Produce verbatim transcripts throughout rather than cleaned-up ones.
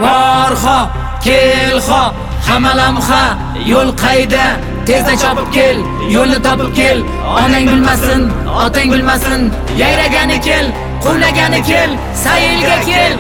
Borxa, kelxa, hamalamxa, yo'l qayda? Tezda chopib kel, yo'lni topib kel. Onang bilmasin, otang bilmasin. Yayragani kel, quvlagani kel, sayilga kel.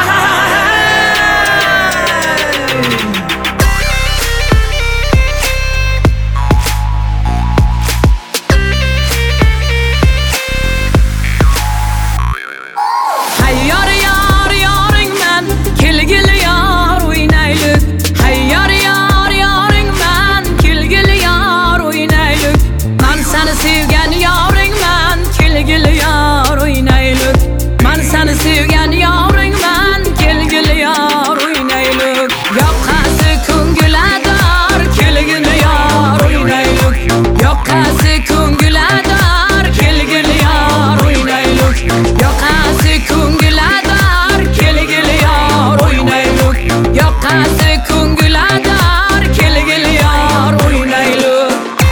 Hayyor yor yoring men, kelgil yor o'ynaylik. Hayyor yor yoring men, kelgil yor o'ynaylik. Men seni sevgan yoring men, kelgil yor o'ynaylik. Men seni sevgan yoring men, kelgil yor o'ynaylik. Yoqasi ko'nglador, kelgil yor o'ynaylik. Yoqasi ko'nglador, kelgil yor o'ynaylik. Yoqasi ko'nglador, kelgil yor o'ynaylik. Yoqasi ko'nglador, kelgil yor o'ynaylik.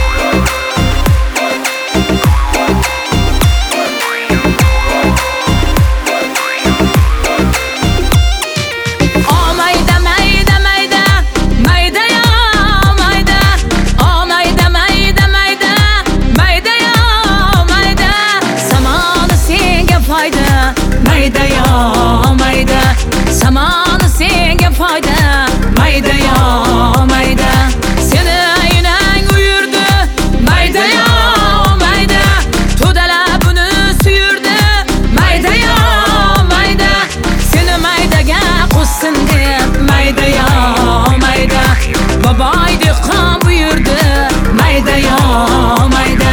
Mayda mayda mayda mayda ya mayda. Mayda mayda mayda mayda ya mayda. Samoni senga foyda. Mayda ya mayda. Samoni senga foyda. Mayda ya mayda. Seni aynang uyurdi. Mayda ya mayda. To'dalab buni suyurdi. Mayda ya mayda. Seni maydaga qo'shsin deb. Mayda ya mayda. Boboy dehqon buyurdi. Mayda ya mayda.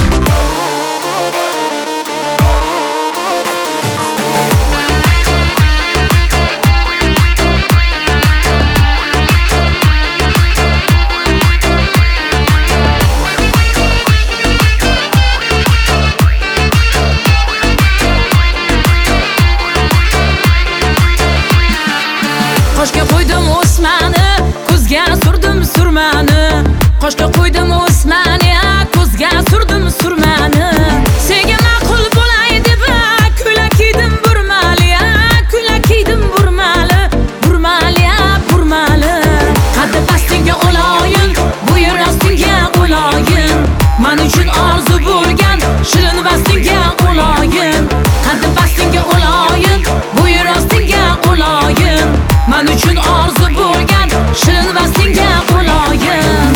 Qoshga qo'ydim o'smani, ko'zga surdim surmani. Qoshga qo'ydim o'smani, ko'zga surdim surmani. Senga ma'qul bo'lay deb ko'ylak kiydim burmali, ko'ylak kiydim burmali, burmali, burmali. Qaddi pastingga oloyin, bo'yi rostingga oloyin. Men uchun orzu bo'lgan shirin bastingga oloyin. Qaddi pastingga oloyin, bo'yi rostingga oloyin. Men uchun orzu bo'lgan shirin bastingga oloyin.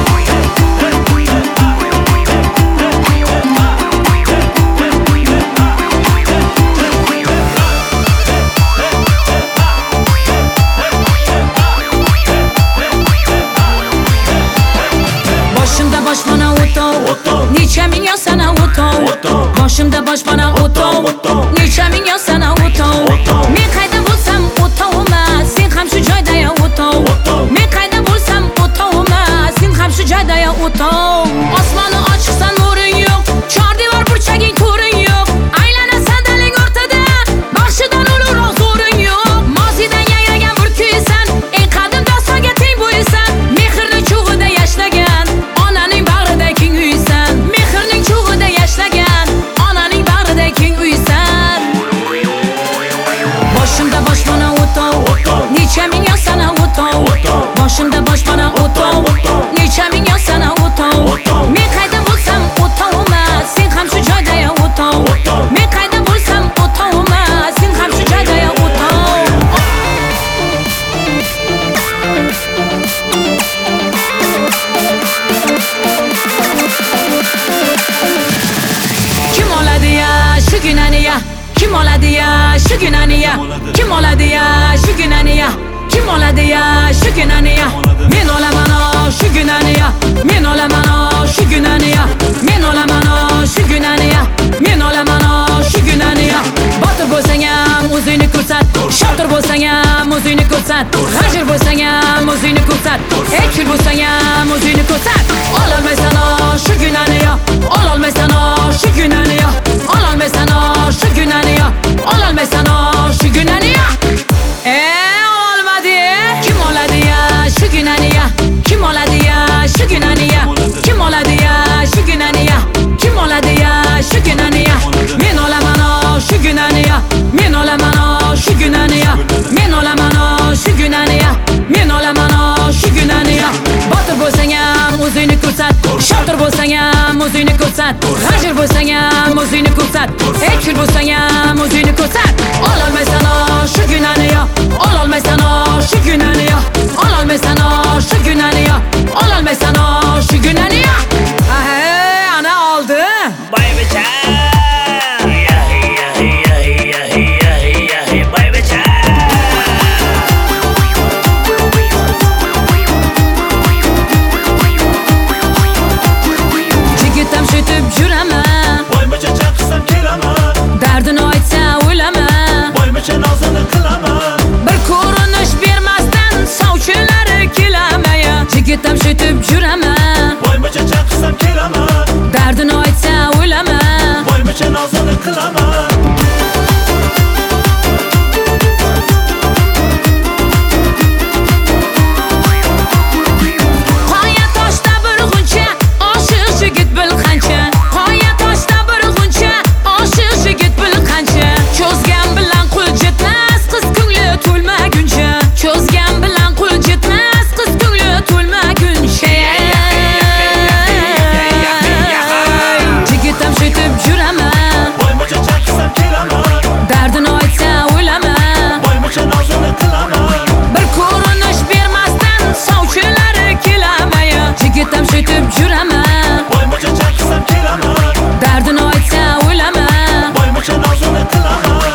Boshimda boshpana o'tov, necha ming yosana o'tov. Boshimda boshpana o'tov, necha ming yosana o'tov. Men qayda bo'lsam o'tovman, sen ham shu joyda ya o'tov. Men qayda bo'lsam o'tovman, sen ham shu joyda ya o'tov. Osmonni ochiqsan nuring yo'q, chor devor burchaging to'ring yo'q. Aylanasan daling o'rtada, baxshidan ulug'roq zo'ring yo'q. Mozidan yangragan bir kuysan, eng qadim dostonga teng bo'ysan. Mehrning cho'g'ida yashlagan, onaning bag'rida keng uysan. Mehrning cho'g'ida yashlagan, onaning bag'rida keng uysan. Boshimda boshpana o'tov, necha ming yosana o'tov. Boshimda boshpana o'tov, necha ming yosana o'tov. Men qayda bo'lsam o'tovman, sen ham shu joyda ya o'tov. Men qayda bo'lsam o'tovman, sen ham shu joyda ya o'tov. Kim oladi ya shu gunani ya? Kim oladi ya shu gunani ya? Kim oladi ya shu gunani ya? Kim oladi ya shu gunani ya? Men olaman o shu gunani ya. Men olaman o shu gunani ya. Men olaman o shu gunani ya. Men olaman o shu gunani ya. Botir bo'lsang ham o'zingni ko'rsat, shotir bo'lsang ham o'zingni ko'rsat, g'ajir bo'lsang ham o'zingni ko'rsat, ekil bo'lsang ham o'zingni ko'rsat. Ololmaysan o shu gunani ya. Ololmaysan o shu gunani ya. Ololmaysan o shu gunani ya. Ololmaysan o shu gunani ya. Eh olmadi. Kim oladi ya shu gunani ya? Kim oladi ya shu gunani ya? Kim oladi ya shu gunani ya? Kim oladi ya shu gunani ya? Men olaman o shu gunani ya. Men olaman o shu gunani ya. Men olaman o shu ko'rsat. Shotir bo'lsang ham o'zingni ko'rsat. G'ajir bo'lsang ham o'zingni ko'rsat. Ekil bo'lsang ham o'zingni ko'rsat. Ololmaysan shu gunani yo, ololmaysan shu gunani yo, ololmaysan shu gunani yo, ololmaysan shu gunani yo. Aha, ana oldi. Boybecha dardini aytsa o'laman, boymacha nozini qilaman. bir ko'rinish bermasdan sovchilari kelamayan. Jigitam shitib juraman, boymacha chaqirsam kelaman. dardini aytsa o'laman, boymacha nozini qilaman. qoya toshda bir g'uncha oshiq jigit bil qancha. Qoya toshda bir g'uncha oshiq jigit bil qancha. Cho'zgan bilan qo'l jetmas qiz ko'ngli to'lmaguncha. Cho'zgan bilan qo'l jetmas qiz ko'ngli to'lmaguncha. Jigitam shitib juraman, boymacha chaqirsam kelaman. dardini aytsa o'laman, boymacha nozini qilaman. bir ko'rinish bermasdan sovchilari kelamayan. Jigitam shitib juraman, boymacha chaqirsam kelaman. dardini aytsa o'laman, boymacha nozini qilaman.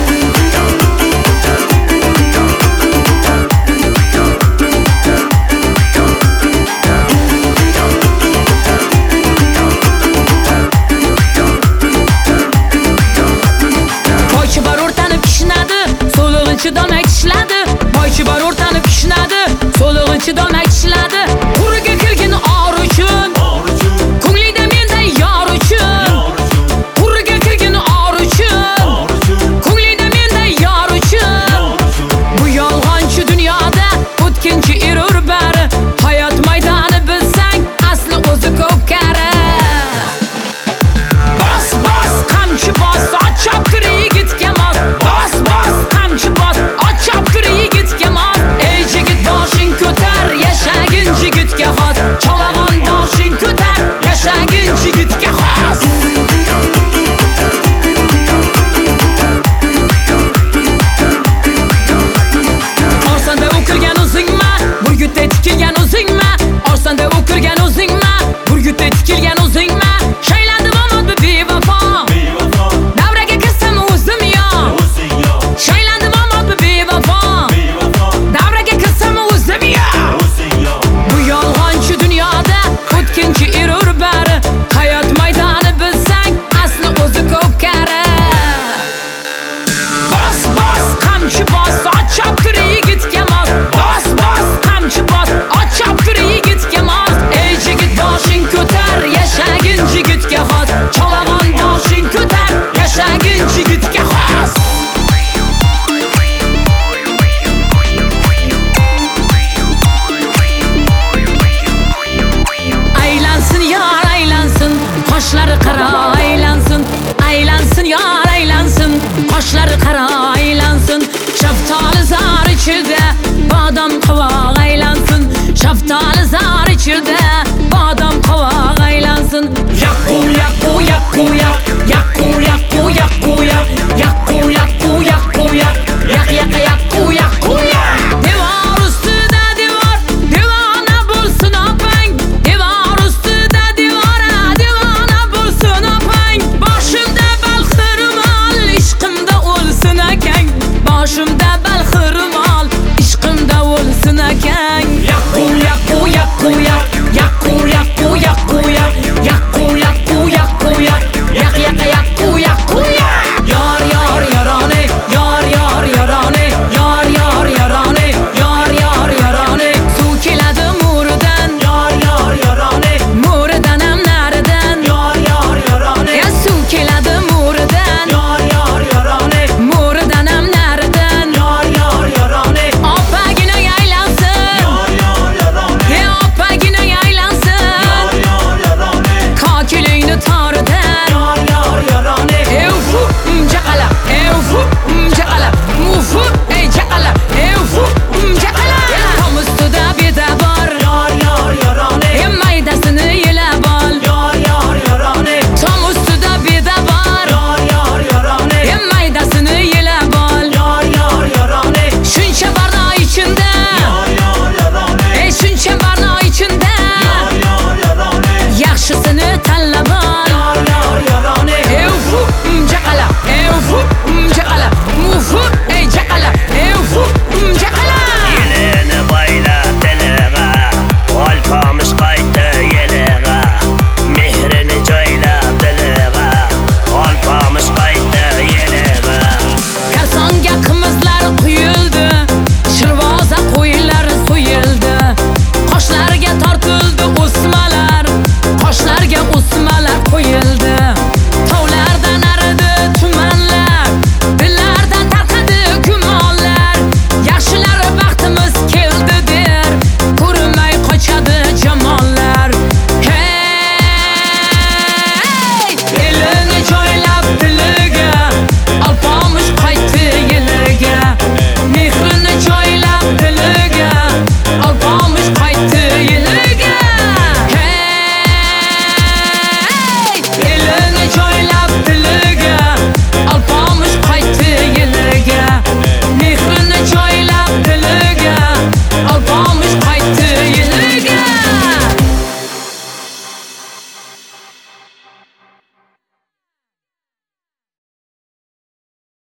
boychi bor o'rtanib kishnadi, so'lig'ichi dolmak tishladi. Boychi bor o'rtanib kishnadi, so'lig'ichi dolmak tishladi. Quriga kirgin or uchun, ko'nglingda menday yor uchun. Quriga kirgin or uchun, ko'nglingda menday yor uchun. Bu yolg'onchi dunyoda o'tkinchi erur bari. Hayot maydoni bilsang, asli o'zi ko'pkari. Bas bas qamchi bos, ochab kir yigitga mos. Bas bas qamchi bos, ochab kir yigitga mos. Ey jigit boshing ko'tar, yashagin jigitga xos. Cholag'on boshing ko'tar, yashagin jigitga xos. Orsanda o'kirgan o'zingma, burgutda tikilgan o'zingma. Orsanda o'kirgan o'zingma, burgutda tikilgan o'zingma. Shaylandim omon bu bevafo, davraga kirsam o'zim yo. Shaylandim omon bu bevafo, davraga kirsam o'zim yo. Bu yolg'onchi dunyoda o'tkinchi erur bari. Hayot maydoni bilsang, asli o'zi ko'pkari. Bas bas qamchi bos, ochab kir yigitga mos. Bas bas qamchi bos, ochab kir yigitga mos. Ey jigit boshing ko'tar, yashagin jigitga xos. Cholag'on boshing ko'tar, yashagin jigitga xos. Aylansin yor aylansin, qoshlari qaro aylansin. Aylansin yor aylansin, qoshlari qaro aylansin. Shaftoli zar ichida